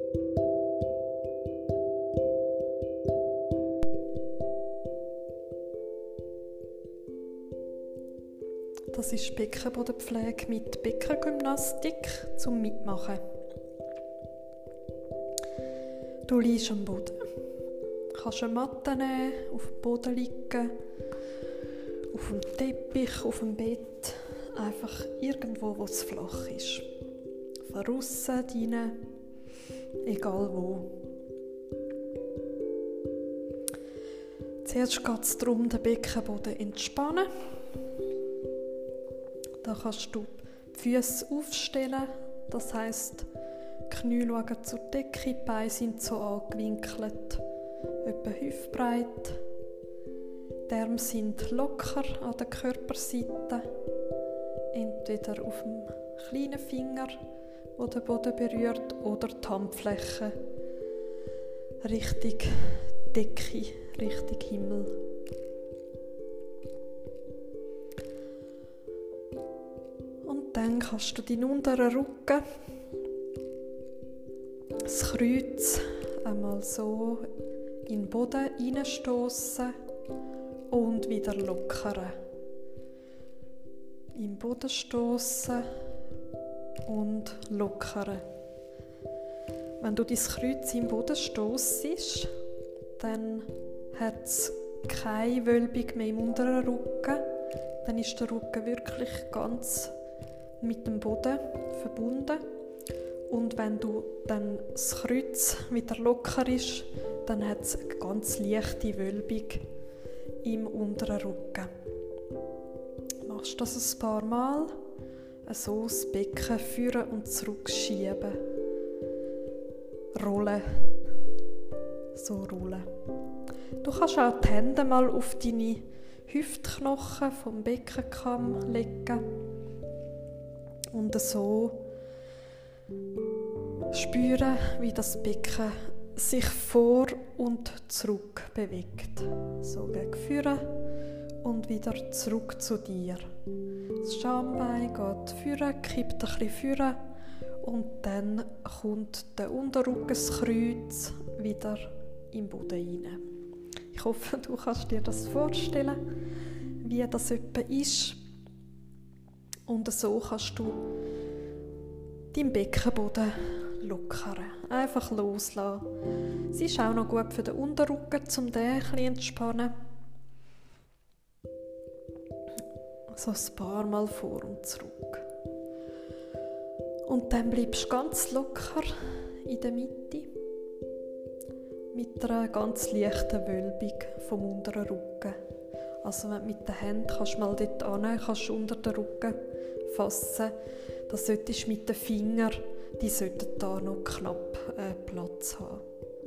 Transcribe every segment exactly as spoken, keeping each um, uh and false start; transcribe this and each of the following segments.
Das ist Beckenbodenpflege mit Beckengymnastik zum Mitmachen. Du liegst am Boden. Du kannst eine Matte nehmen, auf dem Boden liegen, auf dem Teppich, auf dem Bett. Einfach irgendwo, wo es flach ist. Von aussen, drinnen, egal wo. Zuerst geht es darum, den Beckenboden zu entspannen. Da kannst du die Füße aufstellen, das heisst, die Knie schauen zur Decke, die Beine sind so angewinkelt, etwa hüftbreit. Die Arme sind locker an der Körperseite, entweder auf dem kleinen Finger, der den Boden berührt, oder die Handfläche Richtung Decke, Richtung Himmel. Dann kannst du deinen unteren Rücken, das Kreuz einmal so in den Boden hineinstossen und wieder lockern. In den Boden stossen und lockern. Wenn du dein Kreuz im Boden stossest, dann hat es keine Wölbung mehr im unteren Rücken. Dann ist der Rücken wirklich ganz mit dem Boden verbunden. Und wenn du dann das Kreuz wieder locker ist, dann hat es eine ganz leichte Wölbung im unteren Rücken. Machst du das ein paar Mal, so das Becken führen und zurück schieben. Rollen. So rollen. Du kannst auch die Hände mal auf deine Hüftknochen vom Beckenkamm legen. Und so spüren, wie das Becken sich vor und zurück bewegt. So gegen vorne und wieder zurück zu dir. Das Schambein geht vorne, kippt ein bisschen vorne und dann kommt der Unterrückenkreuz wieder im Boden rein. Ich hoffe, du kannst dir das vorstellen, wie das etwa ist. Und so kannst du deinen Beckenboden lockern. Einfach loslassen. Es ist auch noch gut für den Unterrücken, um den ein bisschen entspannen. So ein paar Mal vor und zurück. Und dann bleibst du ganz locker in der Mitte. Mit einer ganz leichten Wölbung vom unteren Rücken. Also wenn du mit den Händen kannst mal dort hin, kannst du unter den Rücken fassen. Das solltest du mit den Fingern, die sollten da noch knapp äh, Platz haben.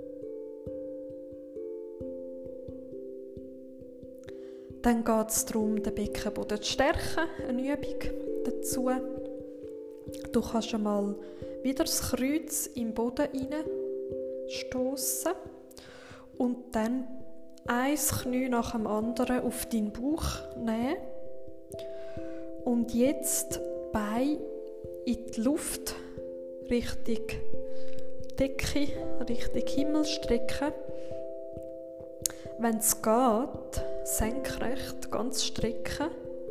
Dann geht es darum, den Beckenboden zu stärken, eine Übung dazu. Du kannst einmal wieder das Kreuz im Boden hineinstossen und dann ein Knie nach dem anderen auf deinen Bauch nehmen. Und jetzt Beine in die Luft Richtung Decke, Richtung Himmel strecken. Wenn es geht, senkrecht, ganz strecken.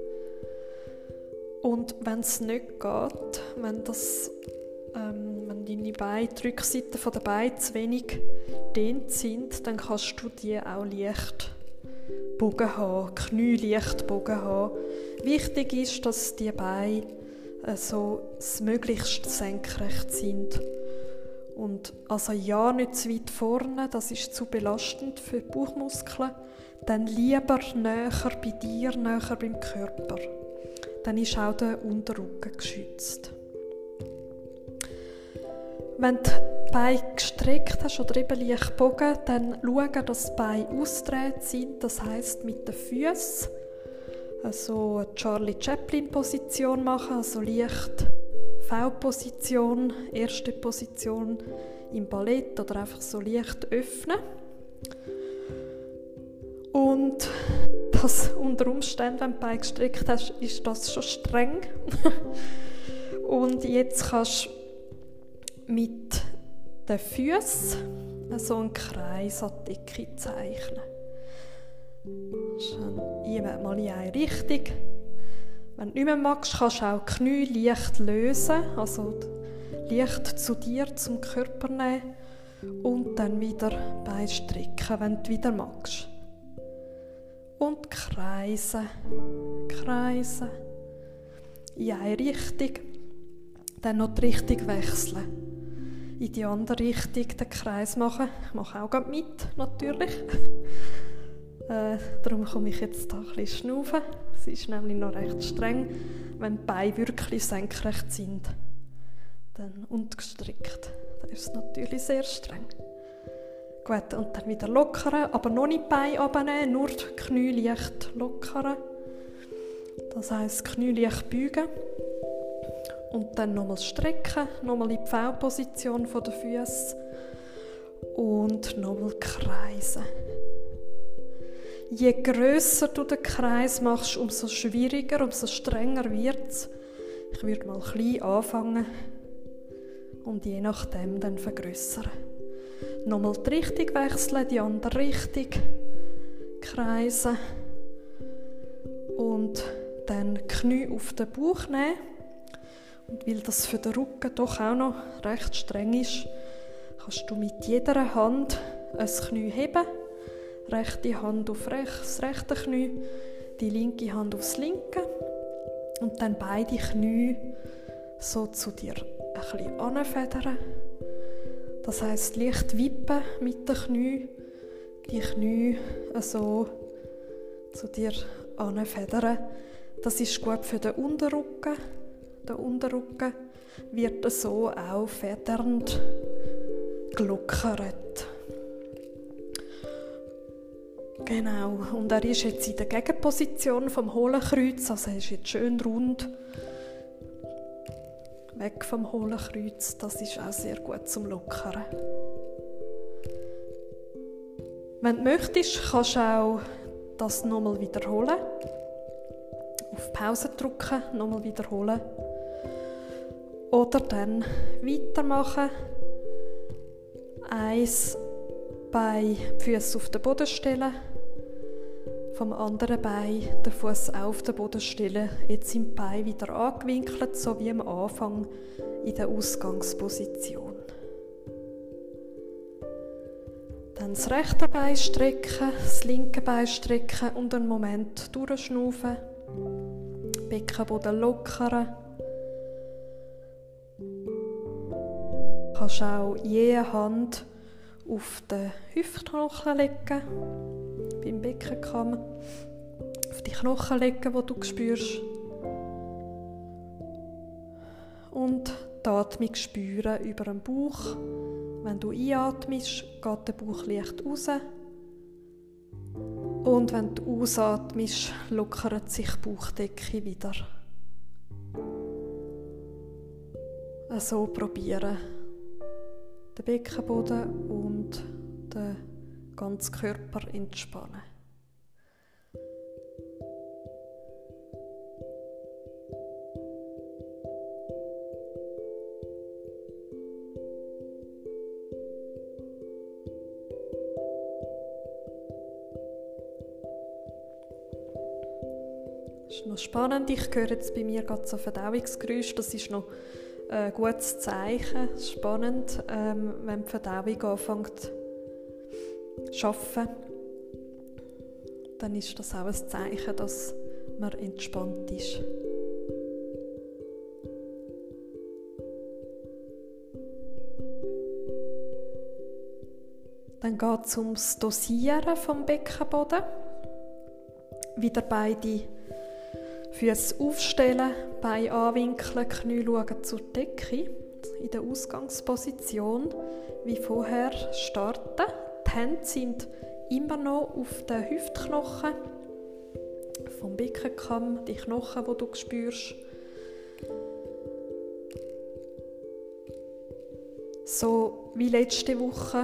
Und wenn es nicht geht, wenn, das, ähm, wenn deine Beine, die Rückseite der Beine zu wenig dehnt sind, dann kannst du die auch leicht bogen haben, Knie leicht bogen haben. Wichtig ist, dass die Beine äh, so möglichst senkrecht sind. Und also ja, nicht zu weit vorne, das ist zu belastend für die Bauchmuskeln. Dann lieber näher bei dir, näher beim Körper. Dann ist auch der Unterrücken geschützt. Wenn du die Beine gestreckt hast oder eben leicht gebogen, dann schauen, dass die Beine ausgedreht sind. Das heisst, mit den Füßen also eine Charlie Chaplin-Position machen, also leicht V-Position, erste Position im Ballett oder einfach so leicht öffnen. Und das unter Umständen, wenn du die Beine gestreckt hast, ist das schon streng. Und jetzt kannst du mit den Füßen so einen Kreis an die Decke zeichnen. Schon mal in eine Richtung. Wenn du nicht mehr magst, kannst du auch die Knie leicht lösen, also leicht zu dir, zum Körper nehmen und dann wieder beistrecken, wenn du wieder magst. Und kreisen, kreisen, in eine Richtung, dann noch die Richtung wechseln. In die andere Richtung den Kreis machen. Ich mache auch mit, natürlich. äh, darum komme ich jetzt da ein bisschen schnaufen. Es ist nämlich noch recht streng, wenn die Beine wirklich senkrecht sind dann, und gestrickt. Dann ist es natürlich sehr streng. Gut, und dann wieder lockern, aber noch nicht die Beine runternehmen, nur die Knie leicht lockern. Das heisst, die Knie leicht beugen. Und dann nochmal strecken, nochmal in die V-Position der Füße. Und nochmal kreisen. Je grösser du den Kreis machst, umso schwieriger, umso strenger wird es. Ich würde mal klein anfangen und je nachdem dann vergrössern. Nochmal die Richtung wechseln, die andere Richtung kreisen und dann die Knie auf den Bauch nehmen. Und weil das für den Rücken doch auch noch recht streng ist, kannst du mit jeder Hand ein Knie heben. Rechte Hand auf das rechte Knie, die linke Hand aufs linke und dann beide Knie so zu dir ein bisschen anfedern. Das heisst, leicht wippen mit den Knien, die Knie so zu dir anfedern. Das ist gut für den Unterrücken. Der Unterrücken wird so auch federnd gelockert. Genau, und er ist jetzt in der Gegenposition vom hohlen Kreuz, also er ist jetzt schön rund, weg vom hohlen Kreuz, das ist auch sehr gut zum Lockern. Wenn du möchtest, kannst du auch das nochmal wiederholen, auf Pause drücken, nochmal wiederholen oder dann weitermachen, eins Bein, die Füße auf den Boden stellen, vom anderen Bein den Fuß auf den Boden stellen. Jetzt sind die Beine wieder angewinkelt, so wie am Anfang in der Ausgangsposition. Dann das rechte Bein strecken, das linke Bein strecken und einen Moment durchschnaufen. Beckenboden lockern. Du kannst auch je Hand auf den Hüftknochen legen, beim Beckenkamm, auf die Knochen legen, die du spürst. Und die Atmung spüren über den Bauch. Wenn du einatmest, geht der Bauch leicht raus. Und wenn du ausatmest, lockert sich die Bauchdecke wieder. So probieren. Den Beckenboden und den ganzen Körper entspannen. Das ist noch spannend. Ich höre jetzt bei mir gerade so Verdauungsgeräusche. Das ist noch ein gutes Zeichen. Es ist spannend, ähm, wenn die Verdauung anfängt zu arbeiten. Dann ist das auch ein Zeichen, dass man entspannt ist. Dann geht es ums Dosieren vom Beckenboden. Wieder beide Füße aufstellen, Beine anwinkeln, Knie schauen zur Decke, in der Ausgangsposition, wie vorher starten. Die Hände sind immer noch auf den Hüftknochen, vom Beckenkamm, die Knochen, die du spürst. So wie letzte Woche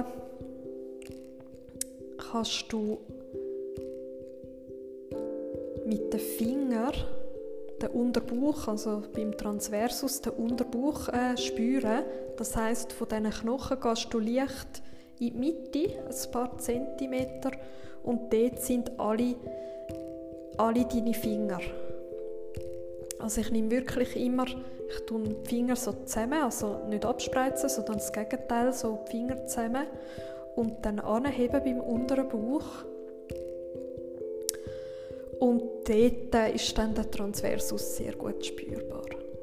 kannst du mit den Fingern den Unterbauch, also beim Transversus den Unterbauch äh, spüren. Das heisst, von diesen Knochen gehst du leicht in die Mitte, ein paar Zentimeter, und dort sind alle, alle deine Finger. Also ich nehme wirklich immer, ich tue die Finger so zusammen, also nicht abspreizen, sondern das Gegenteil, so die Finger zusammen und dann anheben beim unteren Bauch. Und dort ist dann der Transversus sehr gut spürbar.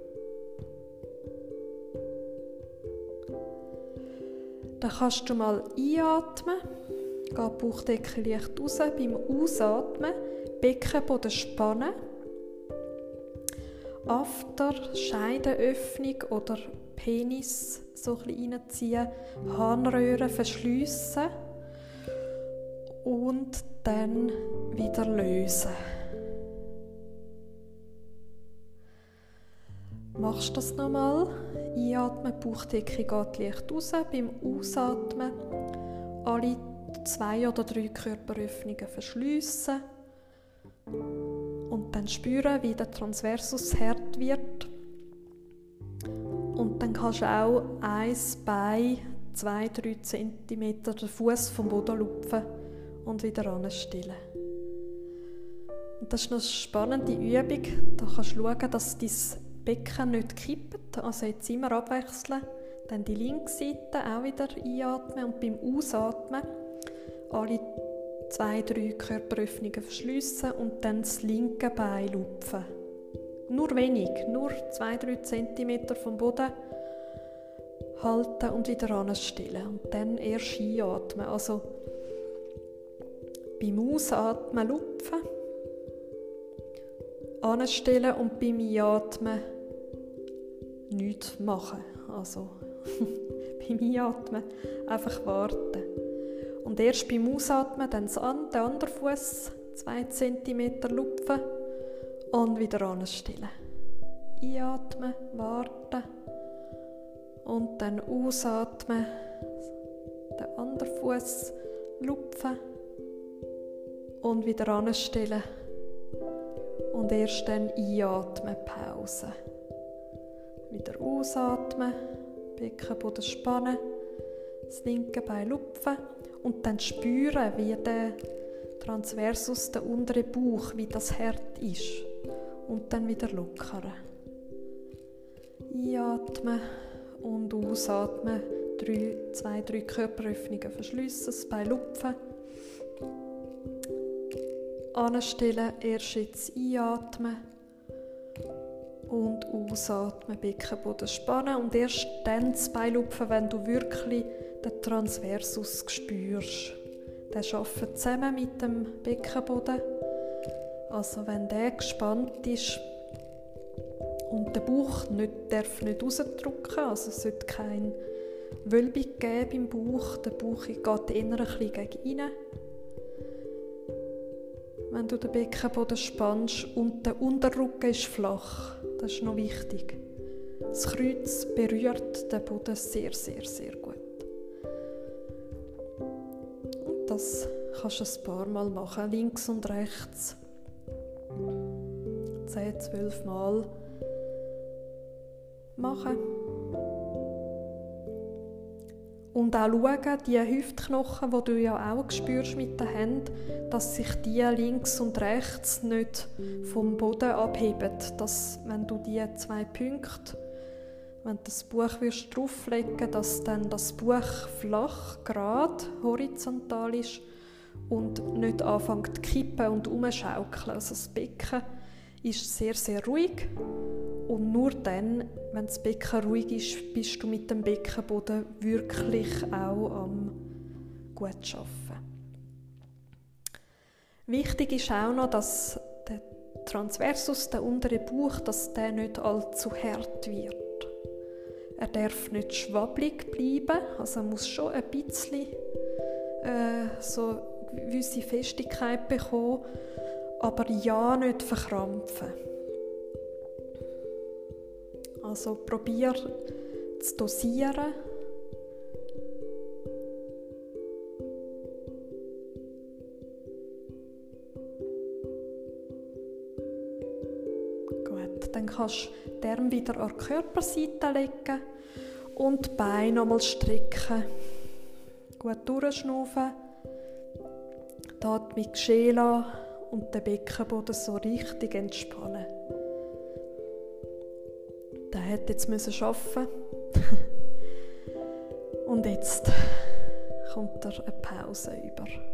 Dann kannst du mal einatmen, geht die Bauchdecke leicht raus, beim Ausatmen Beckenboden spannen, After, Scheidenöffnung oder Penis so ein bisschen reinziehen, Harnröhre verschliessen und dann wieder lösen. Machst du das nochmal? Einatmen, die Bauchdecke geht leicht raus. Beim Ausatmen alle zwei oder drei Körperöffnungen verschliessen. Und dann spüren, wie der Transversus hart wird. Und dann kannst du auch ein Bein, zwei, drei Zentimeter den Fuß vom Boden lupfen und wieder anstellen. Und das ist noch eine spannende Übung. Da kannst du schauen, dass dein Becken nicht kippt. Also jetzt immer abwechseln. Dann die linke Seite auch wieder einatmen und beim Ausatmen alle zwei, drei Körperöffnungen verschliessen und dann das linke Bein lupfen. Nur wenig, nur zwei, drei Zentimeter vom Boden halten und wieder anstellen. Und dann erst einatmen. Also beim Ausatmen lupfen, anstellen und beim Einatmen nichts machen. Also beim Einatmen einfach warten. Und erst beim Ausatmen dann den anderen Fuß zwei Zentimeter lupfen und wieder anstellen. Einatmen, warten und dann ausatmen, den anderen Fuß lupfen und wieder anstellen. Und erst dann einatmen, Pause. Wieder ausatmen, Beckenboden spannen, das linke Bein lupfen und dann spüren, wie der Transversus, der untere Bauch, wie das hart ist. Und dann wieder lockern. Einatmen und ausatmen, drei, zwei, drei Körperöffnungen verschliessen, das Bein lupfen. Anstellen, erst jetzt einatmen und ausatmen, Beckenboden spannen und erst dann das Bein lupfen, wenn du wirklich den Transversus spürst. Der arbeitet zusammen mit dem Beckenboden. Also wenn der gespannt ist und der Bauch nicht, darf nicht rausdrücken, also es sollte keine Wölbung geben im Bauch, der Bauch geht eher ein bisschen gegen innen. Wenn du den Beckenboden spannst und der Unterrücken ist flach, das ist noch wichtig. Das Kreuz berührt den Boden sehr, sehr, sehr gut. Und das kannst du ein paar Mal machen, links und rechts. zehn, zwölf Mal machen. Und auch schauen, die Hüftknochen, die du ja auch spürst mit den Händen, dass sich die links und rechts nicht vom Boden abheben. Dass, wenn du die zwei Punkte, wenn du das Buch wirst drauflegen, dass dann das Buch flach, gerade, horizontal ist und nicht anfängt zu kippen und umschaukeln. Also das Becken ist sehr, sehr ruhig. Und nur dann, wenn das Becken ruhig ist, bist du mit dem Beckenboden wirklich auch am gut arbeiten. Wichtig ist auch noch, dass der Transversus, der untere Bauch, dass der nicht allzu hart wird. Er darf nicht schwabbelig bleiben, also er muss schon ein bisschen äh, so eine gewisse Festigkeit bekommen, aber ja nicht verkrampfen. Also probier zu dosieren. Gut. Dann kannst du die Arme wieder an die Körperseite legen und die Beine nochmal strecken. Gut durchschnaufen, die Atmung geschehen lassen und den Beckenboden so richtig entspannen. Der hätte jetzt arbeiten müssen. Und jetzt kommt er eine Pause über.